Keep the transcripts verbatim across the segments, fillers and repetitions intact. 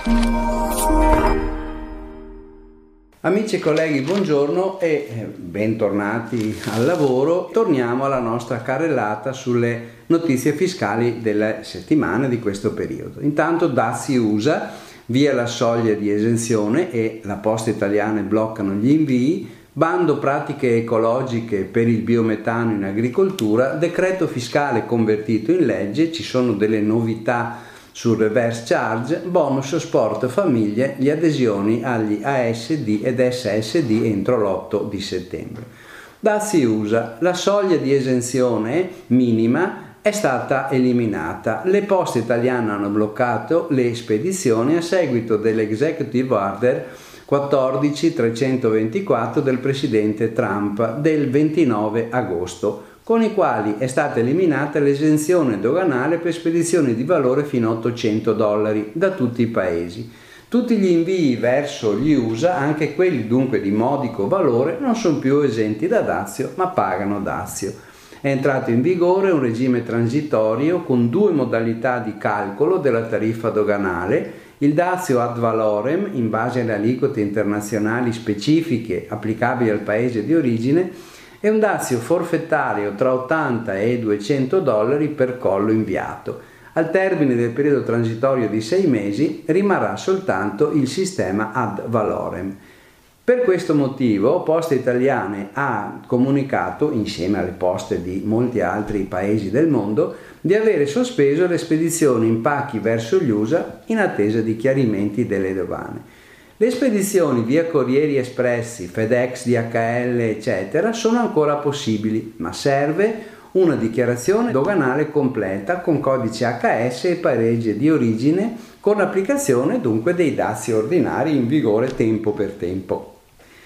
Amici e colleghi, buongiorno e bentornati al lavoro. Torniamo alla nostra carrellata sulle notizie fiscali della settimana di questo periodo. Intanto dazi U S A, via la soglia di esenzione e la Posta Italiana bloccano gli invii, bando pratiche ecologiche per il biometano in agricoltura, decreto fiscale convertito in legge, ci sono delle novità sul reverse charge, bonus sport famiglie, le adesioni agli A S D ed S S D entro l'otto di settembre. Dazi U S A, la soglia di esenzione minima è stata eliminata. Le poste italiane hanno bloccato le spedizioni a seguito dell'Executive Order quattordici trecentoventiquattro del presidente Trump del ventinove agosto, con i quali è stata eliminata l'esenzione doganale per spedizioni di valore fino a ottocento dollari da tutti i paesi. Tutti gli invii verso gli U S A, anche quelli dunque di modico valore, non sono più esenti da dazio, ma pagano dazio. È entrato in vigore un regime transitorio con due modalità di calcolo della tariffa doganale: il dazio ad valorem, in base alle aliquote internazionali specifiche applicabili al paese di origine, e un dazio forfettario tra ottanta e duecento dollari per collo inviato. Al termine del periodo transitorio di sei mesi rimarrà soltanto il sistema ad valorem. Per questo motivo Poste Italiane ha comunicato, insieme alle poste di molti altri paesi del mondo, di avere sospeso le spedizioni in pacchi verso gli U S A in attesa di chiarimenti delle dogane. Le spedizioni via corrieri espressi, FedEx, D H L, eccetera, sono ancora possibili, ma serve una dichiarazione doganale completa con codice H S e paese di origine, con applicazione dunque dei dazi ordinari in vigore tempo per tempo.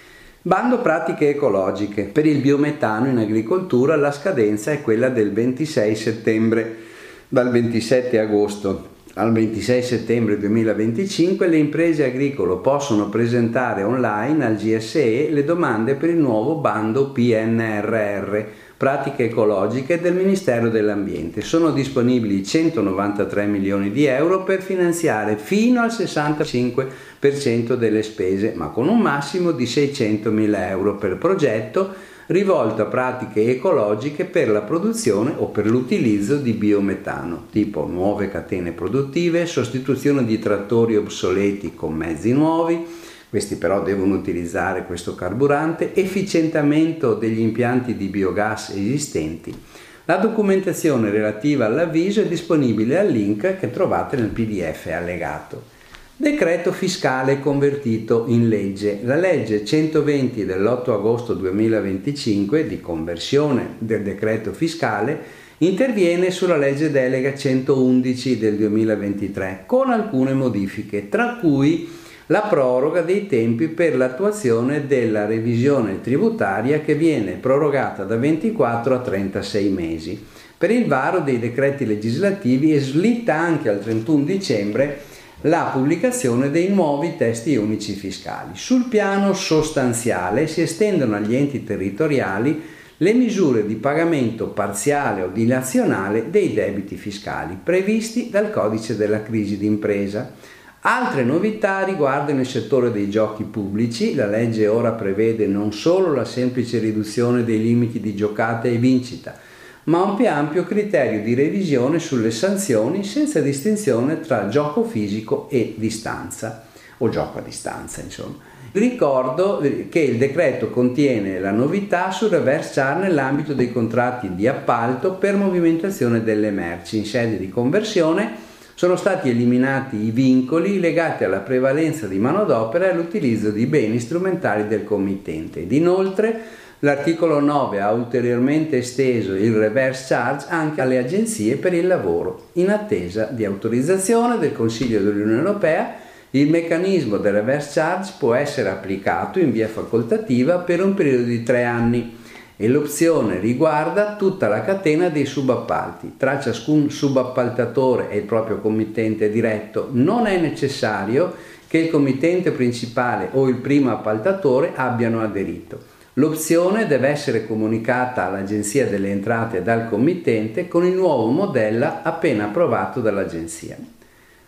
Bando pratiche ecologiche. Per il biometano in agricoltura la scadenza è quella del ventisei settembre. Dal ventisette agosto al ventisei settembre duemilaventicinque le imprese agricole possono presentare online al G S E le domande per il nuovo bando P N R R, pratiche ecologiche del Ministero dell'Ambiente. Sono disponibili centonovantatré milioni di euro per finanziare fino al sessantacinque per cento delle spese, ma con un massimo di seicentomila euro per progetto, rivolto a pratiche ecologiche per la produzione o per l'utilizzo di biometano, tipo nuove catene produttive, sostituzione di trattori obsoleti con mezzi nuovi, questi però devono utilizzare questo carburante, efficientamento degli impianti di biogas esistenti. La documentazione relativa all'avviso è disponibile al link che trovate nel P D F allegato. Decreto fiscale convertito in legge. La legge centoventi dell'otto agosto duemilaventicinque di conversione del decreto fiscale interviene sulla legge delega centoundici del duemilaventitré con alcune modifiche, tra cui la proroga dei tempi per l'attuazione della revisione tributaria che viene prorogata da ventiquattro a trentasei mesi per il varo dei decreti legislativi e slitta anche al trentuno dicembre la pubblicazione dei nuovi testi unici fiscali. Sul piano sostanziale si estendono agli enti territoriali le misure di pagamento parziale o dilazionale dei debiti fiscali previsti dal codice della crisi d'impresa. Altre novità riguardano il settore dei giochi pubblici. La legge ora prevede non solo la semplice riduzione dei limiti di giocata e vincita, ma un più ampio criterio di revisione sulle sanzioni senza distinzione tra gioco fisico e distanza, o gioco a distanza, insomma. Ricordo che il decreto contiene la novità sul reverse charge nell'ambito dei contratti di appalto per movimentazione delle merci. In sede di conversione sono stati eliminati i vincoli legati alla prevalenza di manodopera e all'utilizzo di beni strumentali del committente. Ed inoltre l'articolo nove ha ulteriormente esteso il reverse charge anche alle agenzie per il lavoro. In attesa di autorizzazione del Consiglio dell'Unione Europea, il meccanismo del reverse charge può essere applicato in via facoltativa per un periodo di tre anni e l'opzione riguarda tutta la catena dei subappalti. Tra ciascun subappaltatore e il proprio committente diretto non è necessario che il committente principale o il primo appaltatore abbiano aderito. L'opzione deve essere comunicata all'Agenzia delle Entrate e dal committente con il nuovo modello appena approvato dall'Agenzia.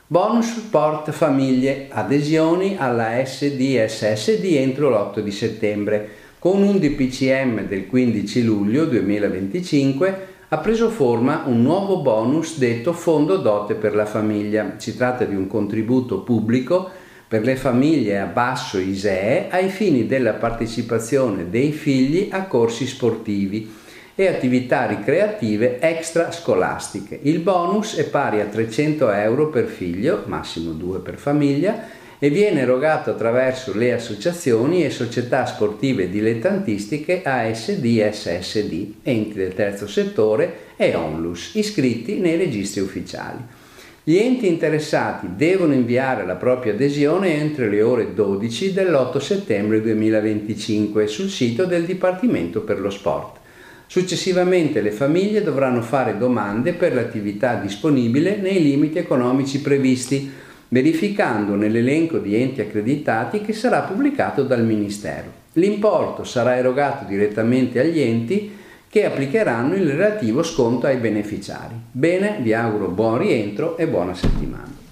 Bonus Sport Famiglie, adesioni alla S D S S D entro l'otto di settembre. Con un D P C M del quindici luglio duemilaventicinque ha preso forma un nuovo bonus detto Fondo Dote per la Famiglia. Si tratta di un contributo pubblico per le famiglie a basso I S E E ai fini della partecipazione dei figli a corsi sportivi e attività ricreative extrascolastiche. Il bonus è pari a trecento euro per figlio, massimo due per famiglia, e viene erogato attraverso le associazioni e società sportive dilettantistiche A S D S S D, enti del terzo settore e Onlus, iscritti nei registri ufficiali. Gli enti interessati devono inviare la propria adesione entro le ore dodici dell'otto settembre duemilaventicinque sul sito del Dipartimento per lo Sport. Successivamente le famiglie dovranno fare domande per l'attività disponibile nei limiti economici previsti, verificando nell'elenco di enti accreditati che sarà pubblicato dal Ministero. L'importo sarà erogato direttamente agli enti che applicheranno il relativo sconto ai beneficiari. Bene, vi auguro buon rientro e buona settimana.